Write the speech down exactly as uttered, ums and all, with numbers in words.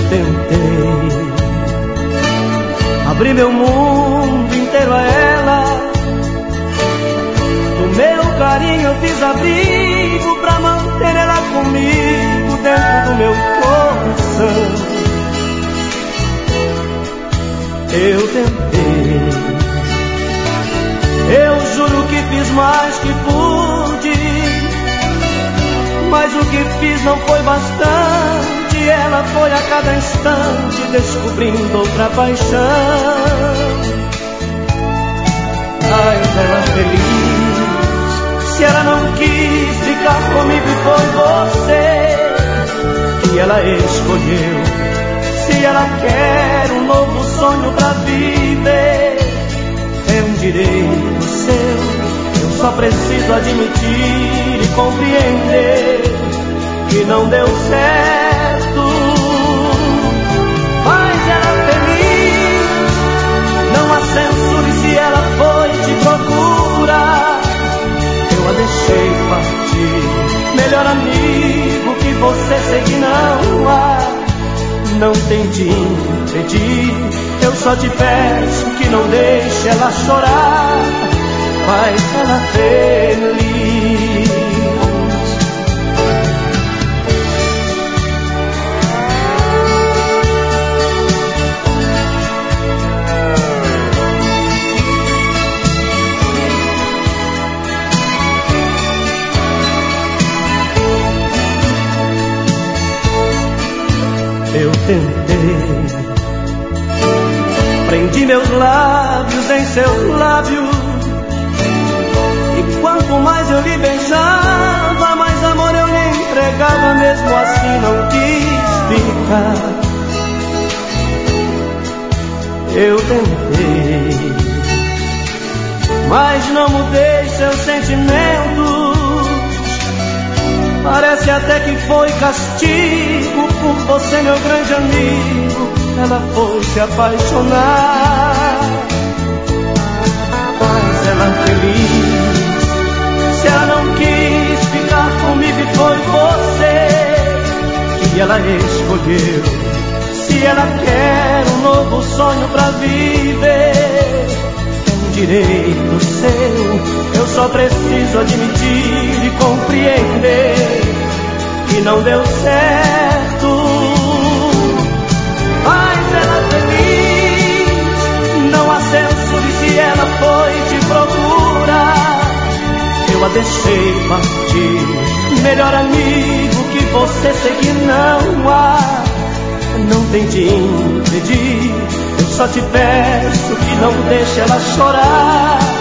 tentei abrir meu mundo inteiro a ela. Do meu carinho eu fiz abrigo pra manter ela comigo dentro do meu coração. Eu tentei, eu juro que fiz mais que pude, mas o que fiz não foi bastante. Ela foi a cada instante descobrindo outra paixão. Ai, ela feliz, se ela não quis ficar comigo e foi você que ela escolheu. Se ela quer um novo sonho pra viver, é um direito seu. Eu só preciso admitir e compreender que não deu certo. Mas ela feliz, não a censure se ela foi te procurar. Eu a deixei partir, melhor amigo que você seguir não há. Não tente impedir, eu só te peço que não deixe ela chorar. Faz ela feliz. Eu tentei, prendi meus lábios em seus lábios, e quanto mais eu lhe beijava, mais amor eu lhe entregava. Mesmo assim não quis ficar. Eu tentei, mas não mudei seus sentimentos. Parece até que foi castigo por você, meu grande amigo. Ela foi se apaixonar. Mas ela feliz, se ela não quis ficar comigo e foi você que ela escolheu. Se ela quer um novo sonho pra viver, é um direito seu. Eu só preciso admitir e compreender que não deu certo. Mas ela feliz, não a censure se ela foi te procurar. Eu a deixei partir, melhor amigo que você seguir não há. Não tente impedir, eu só te peço que não deixe ela chorar.